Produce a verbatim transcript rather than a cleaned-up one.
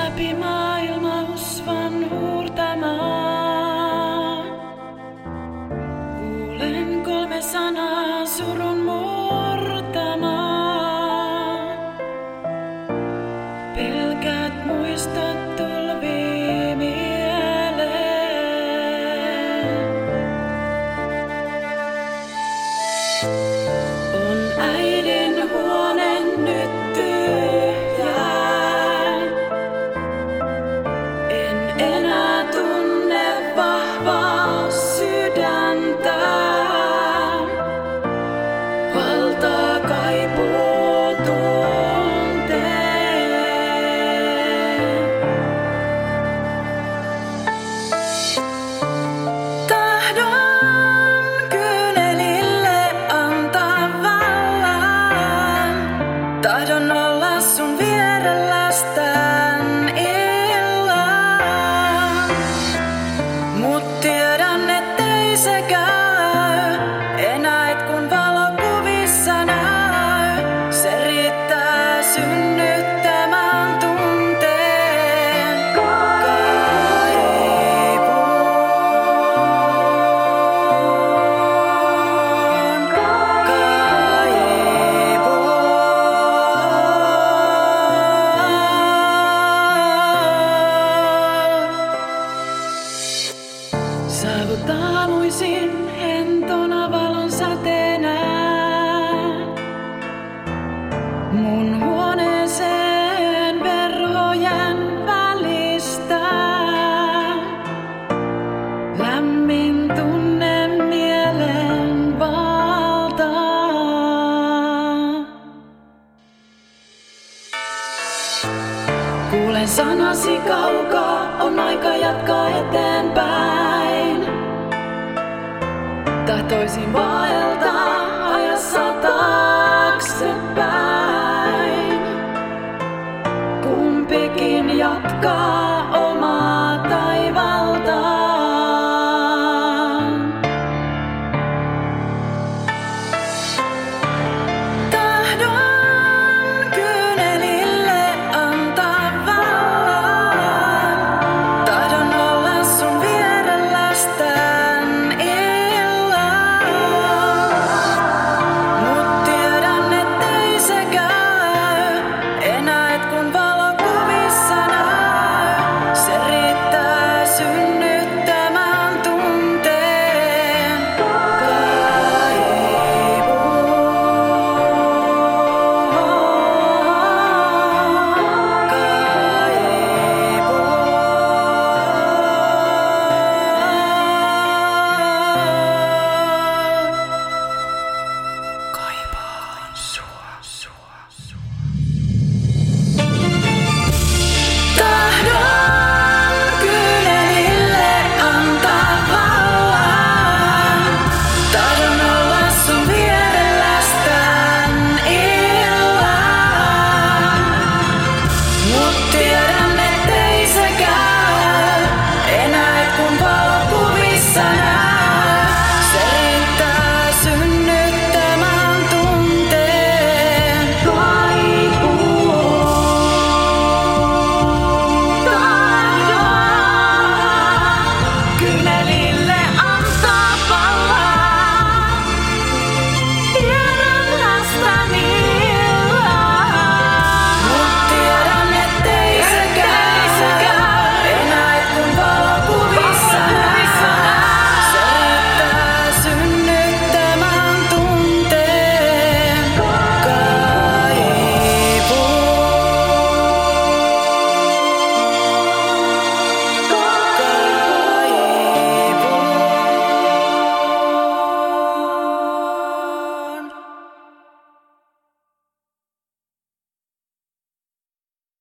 läpi maailma usvan huurtamaan. Kuulen kolme sanaa surun murtamaan. Pelkät muistot tulvii mieleen. On äidin huone nyt tyhjä. En enää tunne vahvaa sydäntä. Valtaa kaipuu tunteen. Tahdon kyynelille antaa vallan. Tahdon olla sun vierellästään illan. Mut tiedän, ettei se käy. Enää et kun valokuvissa näy. Se riittää synnyttämään tunteen. Kaipuun. Kaipuun. Saavutaamuisin hentona valon säteenä mun huoneeseen verhojen välistä. Lämmin tunne mielen valtaa. Kuulen sanasi kaukaa, on aika jatkaa eteenpäin. Tahtoisin vaeltaa ajassa taaksepäin. Kumpikin jatkaa.